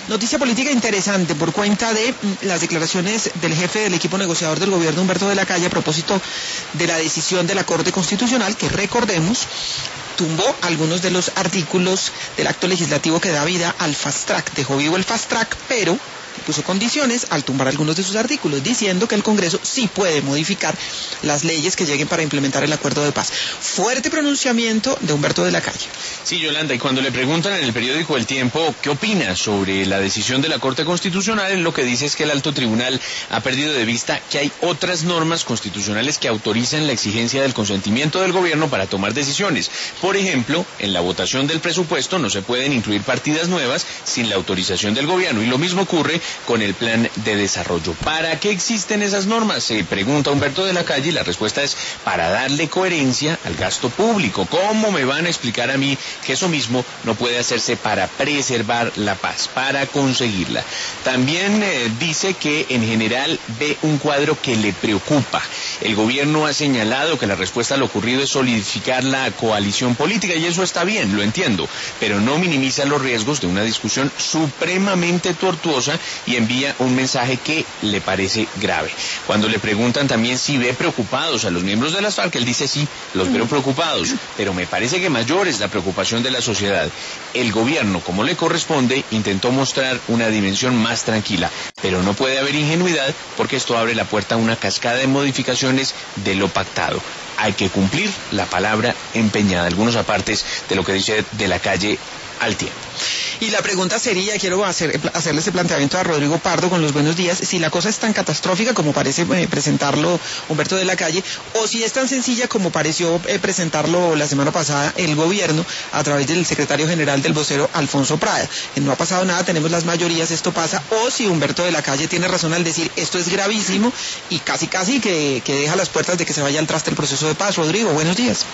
Noticia política interesante por cuenta de las declaraciones del jefe del equipo negociador del gobierno, Humberto de la Calle, a propósito de la decisión de la Corte Constitucional, que recordemos, tumbó algunos de los artículos del acto legislativo que da vida al fast track. Dejó vivo el fast track, pero puso condiciones al tumbar algunos de sus artículos, diciendo que el Congreso sí puede modificar las leyes que lleguen para implementar el acuerdo de paz. Fuerte pronunciamiento de Humberto de la Calle. Sí, Yolanda, y cuando le preguntan en el periódico El Tiempo qué opina sobre la decisión de la Corte Constitucional, él lo que dice es que el alto tribunal ha perdido de vista que hay otras normas constitucionales que autorizan la exigencia del consentimiento del gobierno para tomar decisiones. Por ejemplo, en la votación del presupuesto no se pueden incluir partidas nuevas sin la autorización del gobierno, y lo mismo ocurre con el plan de desarrollo. ¿Para qué existen esas normas? Se pregunta Humberto de la Calle, y la respuesta es para darle coherencia al gasto público. ¿Cómo me van a explicar a mí que eso mismo no puede hacerse para preservar la paz, para conseguirla? También dice que en general ve un cuadro que le preocupa. El gobierno ha señalado que la respuesta a lo ocurrido es solidificar la coalición política, y eso está bien, lo entiendo, pero no minimiza los riesgos de una discusión supremamente tortuosa y envía un mensaje que le parece grave. Cuando le preguntan también si ve preocupados a los miembros de las FARC, él dice sí, los veo preocupados, pero me parece que mayor es la preocupación de la sociedad. El gobierno, como le corresponde, intentó mostrar una dimensión más tranquila, pero no puede haber ingenuidad porque esto abre la puerta a una cascada de modificaciones de lo pactado. Hay que cumplir la palabra empeñada. Algunos apartes de lo que dice de la Calle al Tiempo. Y la pregunta sería, quiero hacerle ese planteamiento a Rodrigo Pardo con los buenos días, si la cosa es tan catastrófica como parece presentarlo Humberto de la Calle, o si es tan sencilla como pareció presentarlo la semana pasada el gobierno a través del secretario general del vocero Alfonso Prada. No ha pasado nada, tenemos las mayorías, esto pasa, o si Humberto de la Calle tiene razón al decir esto es gravísimo y casi que deja las puertas de que se vaya al traste el proceso de paz. Rodrigo, buenos días.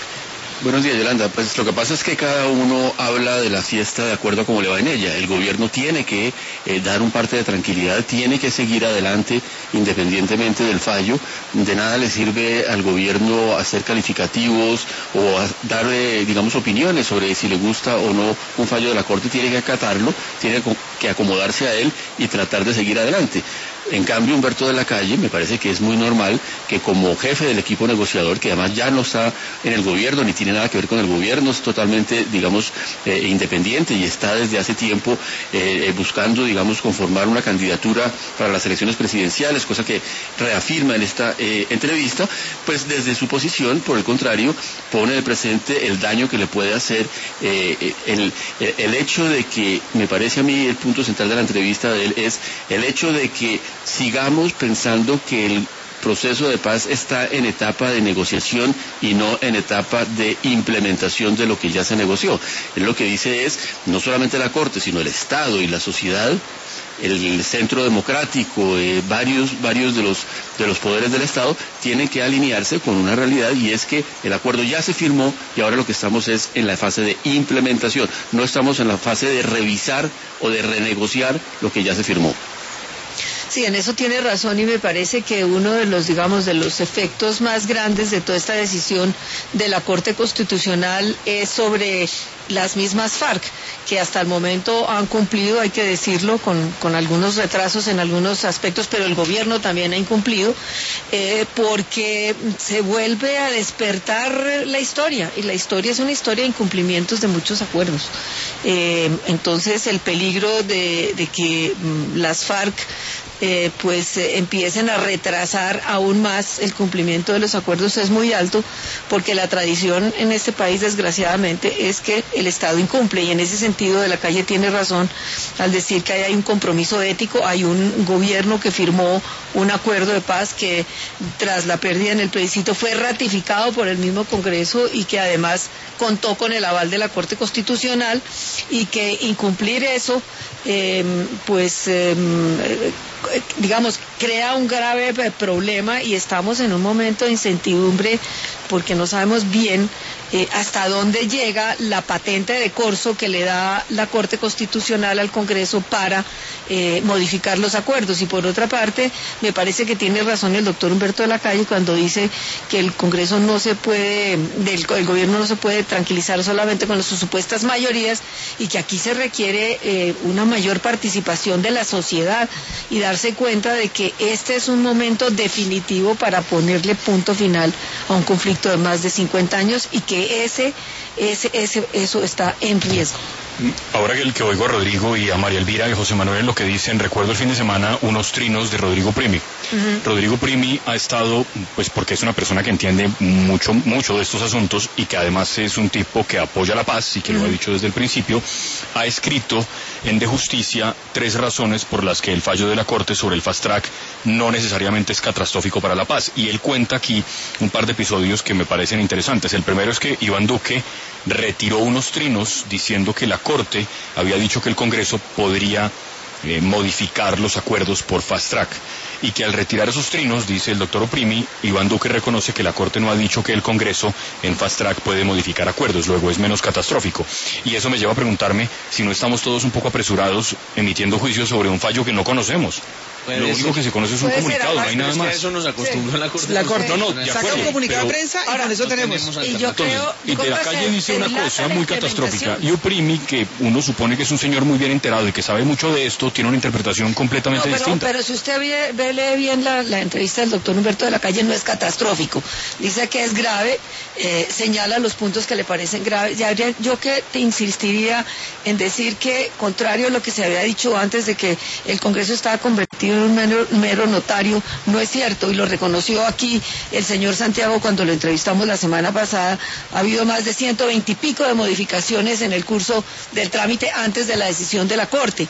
Buenos días, Yolanda. Pues lo que pasa es que cada uno habla de la fiesta de acuerdo a cómo le va en ella. El gobierno tiene que dar un parte de tranquilidad, tiene que seguir adelante independientemente del fallo. De nada le sirve al gobierno hacer calificativos o dar, digamos, opiniones sobre si le gusta o no un fallo de la Corte. Tiene que acatarlo, tiene que acomodarse a él y tratar de seguir adelante. En cambio, Humberto de la Calle, me parece que es muy normal que como jefe del equipo negociador, que además ya no está en el gobierno, ni tiene nada que ver con el gobierno, es totalmente, digamos, independiente y está desde hace tiempo buscando, digamos, conformar una candidatura para las elecciones presidenciales, cosa que reafirma en esta entrevista, pues desde su posición, por el contrario, pone de presente el daño que le puede hacer el hecho de que, me parece a mí, el punto central de la entrevista de él es el hecho de que sigamos pensando que el proceso de paz está en etapa de negociación y no en etapa de implementación de lo que ya se negoció. Él lo que dice es, no solamente la Corte, sino el Estado y la sociedad, el centro democrático, varios de los poderes del Estado tienen que alinearse con una realidad, y es que el acuerdo ya se firmó y ahora lo que estamos es en la fase de implementación, no estamos en la fase de revisar o de renegociar lo que ya se firmó. Sí, en eso tiene razón, y me parece que uno de los, digamos, de los efectos más grandes de toda esta decisión de la Corte Constitucional es sobre las mismas FARC, que hasta el momento han cumplido, hay que decirlo, con algunos retrasos en algunos aspectos, pero el gobierno también ha incumplido, porque se vuelve a despertar la historia, y la historia es una historia de incumplimientos de muchos acuerdos. Entonces el peligro de que las FARC empiecen a retrasar aún más el cumplimiento de los acuerdos es muy alto, porque la tradición en este país, desgraciadamente, es que el Estado incumple, y en ese sentido de la Calle tiene razón al decir que hay un compromiso ético. Hay un gobierno que firmó un acuerdo de paz que, tras la pérdida en el plebiscito, fue ratificado por el mismo Congreso y que además contó con el aval de la Corte Constitucional, y que incumplir eso digamos, crea un grave problema, y estamos en un momento de incertidumbre porque no sabemos bien hasta dónde llega la patente de corso que le da la Corte Constitucional al Congreso para modificar los acuerdos. Y por otra parte, me parece que tiene razón el doctor Humberto de la Calle cuando dice que el Congreso no se puede, el gobierno no se puede tranquilizar solamente con sus supuestas mayorías, y que aquí se requiere una mayor participación de la sociedad y darse cuenta de que este es un momento definitivo para ponerle punto final a un conflicto de más de 50 años y que eso está en riesgo. Ahora que oigo a Rodrigo y a María Elvira y a José Manuel lo que dicen, recuerdo el fin de semana unos trinos de Rodrigo Primi. Rodrigo Primi ha estado, pues porque es una persona que entiende mucho de estos asuntos y que además es un tipo que apoya la paz y que lo ha dicho desde el principio, ha escrito en De Justicia 3 razones por las que el fallo de la Corte sobre el fast track no necesariamente es catastrófico para la paz. Y él cuenta aquí un par de episodios que me parecen interesantes. El primero es que Iván Duque retiró unos trinos diciendo que la Corte había dicho que el Congreso podría modificar los acuerdos por fast track, y que al retirar esos trinos, dice el doctor Oprimi, Iván Duque reconoce que la Corte no ha dicho que el Congreso en fast track puede modificar acuerdos, luego es menos catastrófico. Y eso me lleva a preguntarme si no estamos todos un poco apresurados emitiendo juicios sobre un fallo que no conocemos. Lo único que se conoce es un comunicado, no hay nada más. Eso nos acostumbró la Corte. La Corte de saca acuerdo, un comunicado de pero prensa y con eso tenemos. Y yo creo, y de la Calle dice una cosa muy catastrófica, y Oprimi, que uno supone que es un señor muy bien enterado y que sabe mucho de esto, tiene una interpretación completamente distinta. Pero si usted lee bien la entrevista del doctor Humberto de la Calle, no es catastrófico. Dice que es grave, señala los puntos que le parecen graves. Yo que te insistiría en decir que, contrario a lo que se había dicho antes de que el Congreso estaba convertido en un mero notario, no es cierto, y lo reconoció aquí el señor Santiago cuando lo entrevistamos la semana pasada. Ha habido más de 120 y pico de modificaciones en el curso del trámite antes de la decisión de la Corte.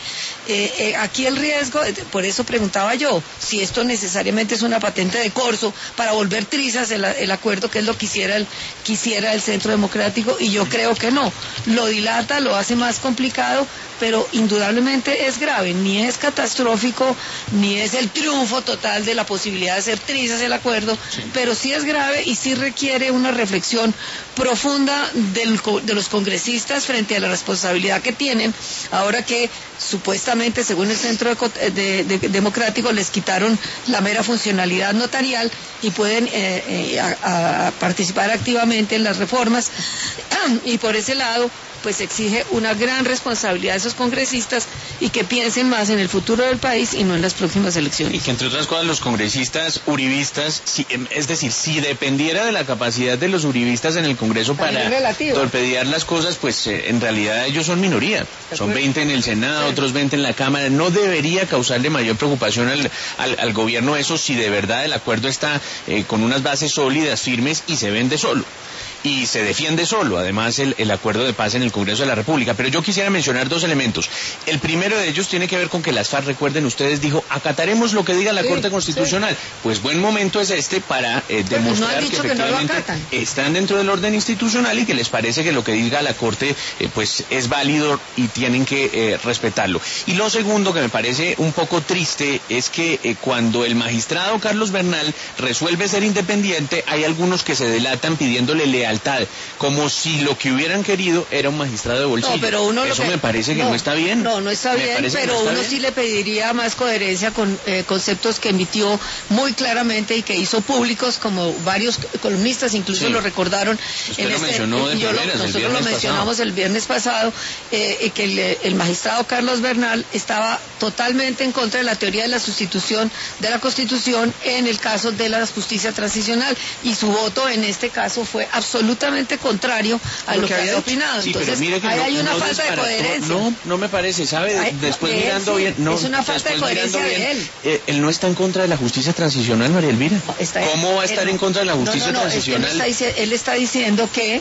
Aquí el riesgo, por eso preguntaba yo, si esto necesariamente es una patente de corso para volver trizas el acuerdo, que es lo que quisiera el Centro Democrático, y yo creo que no. Lo dilata, lo hace más complicado, pero indudablemente es grave, ni es catastrófico, ni es el triunfo total de la posibilidad de hacer trizas el acuerdo, pero sí es grave y sí requiere una reflexión profunda de los congresistas frente a la responsabilidad que tienen, ahora que supuestamente, según el Centro Democrático, les quitaron la mera funcionalidad notarial y pueden participar activamente en las reformas, y por ese lado pues exige una gran responsabilidad de esos congresistas y que piensen más en el futuro del país y no en las próximas elecciones. Y que entre otras cosas los congresistas uribistas, es decir, si dependiera de la capacidad de los uribistas en el Congreso para torpedear las cosas, pues en realidad ellos son minoría. Son 20 en el Senado, otros 20 en la Cámara. No debería causarle mayor preocupación al gobierno eso si de verdad el acuerdo está con unas bases sólidas, firmes, y se vende solo. Y se defiende solo, además, el acuerdo de paz en el Congreso de la República. Pero yo quisiera mencionar 2 elementos. El primero de ellos tiene que ver con que las FARC, recuerden ustedes, dijo, acataremos lo que diga la Corte Constitucional. Pues buen momento es este para demostrar que efectivamente están dentro del orden institucional y que les parece que lo que diga la Corte pues es válido y tienen que respetarlo. Y lo segundo que me parece un poco triste es que cuando el magistrado Carlos Bernal resuelve ser independiente, hay algunos que se delatan pidiéndole lealtad, como si lo que hubieran querido era un magistrado de bolsillo. No, pero eso me parece que no está bien. No está bien, pero uno sí le pediría más coherencia con conceptos que emitió muy claramente y que hizo públicos, como varios columnistas incluso lo recordaron. Nosotros lo mencionamos el viernes pasado, que el magistrado Carlos Bernal estaba totalmente en contra de la teoría de la sustitución de la Constitución en el caso de la justicia transicional, y su voto en este caso fue absolutamente contrario a lo que había opinado. Sí, entonces, pero mire que hay una falta de coherencia. No me parece, ¿sabe? Después mirando bien... es una falta de coherencia de él. Él no está en contra de la justicia transicional, María Elvira. ¿Cómo va a estar en contra de la justicia transicional? Él está diciendo que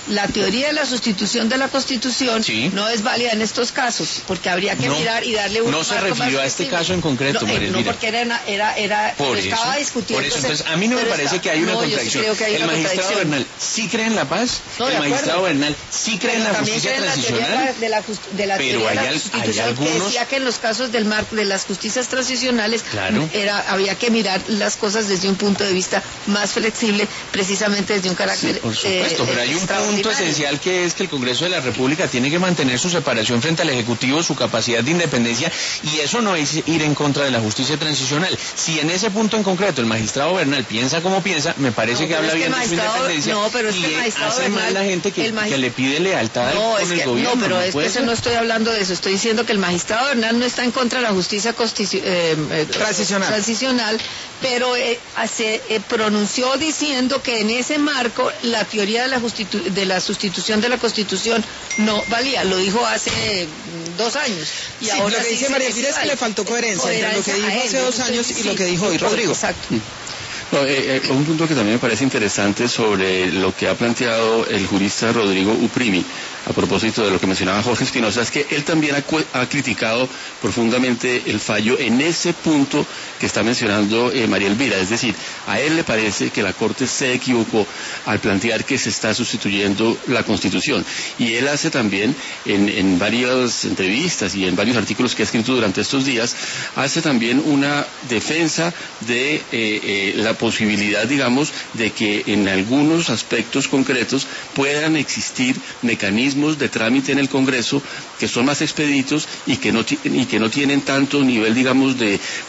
la teoría de la sustitución de la Constitución no es válida en estos casos, porque habría que mirar y darle un No se refirió a este caso en concreto, María Elvira. No, porque estaba discutiendo. Por eso, entonces, a mí no me parece que hay una contradicción. El magistrado Bernal sí cree en la paz, el magistrado Bernal sí cree en la justicia transicional, pero hay algunos que decía que en los casos de las justicias transicionales había que mirar las cosas desde un punto de vista más flexible, precisamente desde un carácter por supuesto, pero hay un punto esencial que es que el Congreso de la República tiene que mantener su separación frente al Ejecutivo, su capacidad de independencia, y eso no es ir en contra de la justicia transicional. Si en ese punto en concreto el magistrado Bernal piensa como piensa, me parece que habla bien de su independencia, y hace mal la gente que le pide lealtad con el gobierno. No, pero es que no estoy hablando de eso, estoy diciendo que el magistrado Bernal no está en contra de la justicia transicional, pero se pronunció diciendo que en ese marco la teoría de la sustitución de la Constitución no valía. Lo dijo hace 2 años. Y ahora lo que dice María Elvira es que le faltó coherencia entre lo que dijo hace 2 años y lo que dijo hoy Rodrigo. Exacto. Un punto que también me parece interesante sobre lo que ha planteado el jurista Rodrigo Uprimi a propósito de lo que mencionaba Jorge Espinosa, es que él también ha criticado profundamente el fallo en ese punto que está mencionando María Elvira. Es decir, a él le parece que la Corte se equivocó al plantear que se está sustituyendo la Constitución. Y él hace también, en varias entrevistas y en varios artículos que ha escrito durante estos días, hace también una defensa de la posibilidad, digamos, de que en algunos aspectos concretos puedan existir mecanismos de trámite en el Congreso que son más expeditos y que no tienen tanto nivel, digamos,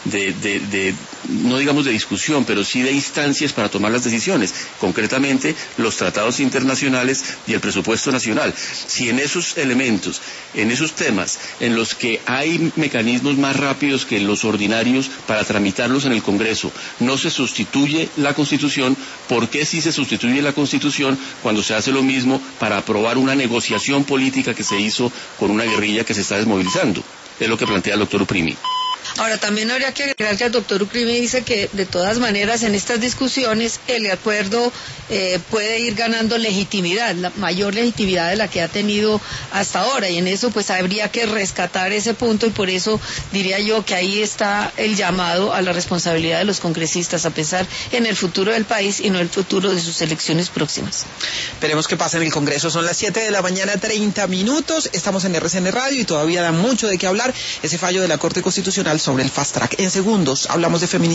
no digamos de discusión, pero sí de instancias para tomar las decisiones, concretamente los tratados internacionales y el presupuesto nacional. Si en esos elementos, en esos temas, en los que hay mecanismos más rápidos que los ordinarios para tramitarlos en el Congreso, no se sustituye la Constitución, ¿por qué sí se sustituye la Constitución cuando se hace lo mismo para aprobar una negociación política que se hizo con una guerrilla que se está desmovilizando? Es lo que plantea el doctor Uprimi. Ahora, también habría que agregar que el doctor Uprimi dice que, de todas maneras, en estas discusiones, el acuerdo puede ir ganando legitimidad, la mayor legitimidad de la que ha tenido hasta ahora, y en eso pues habría que rescatar ese punto, y por eso diría yo que ahí está el llamado a la responsabilidad de los congresistas a pensar en el futuro del país y no el futuro de sus elecciones próximas. Veremos qué pasa en el Congreso. Son las 7 de la mañana, 30 minutos, estamos en RCN Radio y todavía da mucho de qué hablar ese fallo de la Corte Constitucional sobre el fast track. En segundos hablamos de feminicidio.